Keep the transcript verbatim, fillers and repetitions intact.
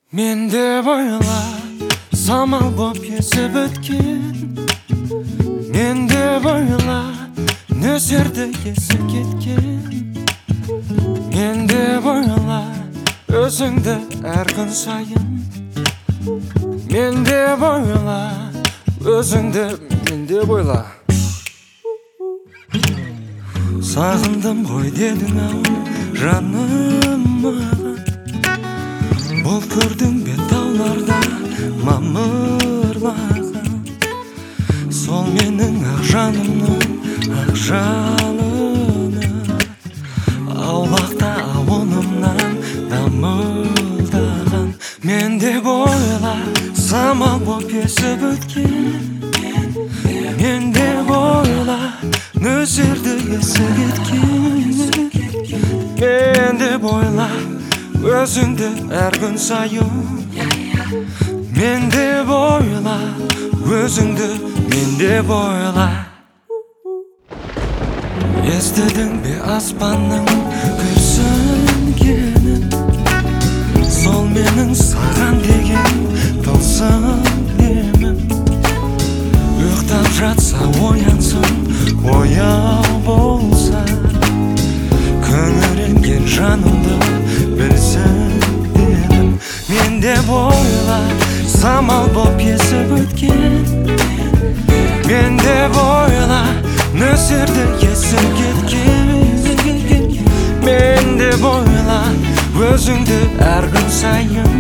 Менде бойла самал боп есіп өткен, менде бойла нөсерді есі кеткен, менде бойла өзіңді әр күн сайын, менде бойла өзіңді, менде бойла. Сағындым ғой дедің ау жаным маған, бол көрдің бе тауларда мамырлаған, сол менің ақ жанымның ақ жалыны, аулақта ауылымнан дамылдаған. Менде бойла самал боп есіп өткен, менде бойла нөсерді есі кеткен, менде бойла өзіңді әр күн сайын, менде бойла өзіңді, менде бойла. Естідің бе аспанның күрсінгенін, сол менің саған деген тылсым емім. Ұйықтап жатса оянсын, ояу болса, күңіренген жанымды білсін дедім. Менде бойла самал боп есіп өткен, менде бойла нөсерді есі кеткен, менде бойла өзіңді әр күн сайын,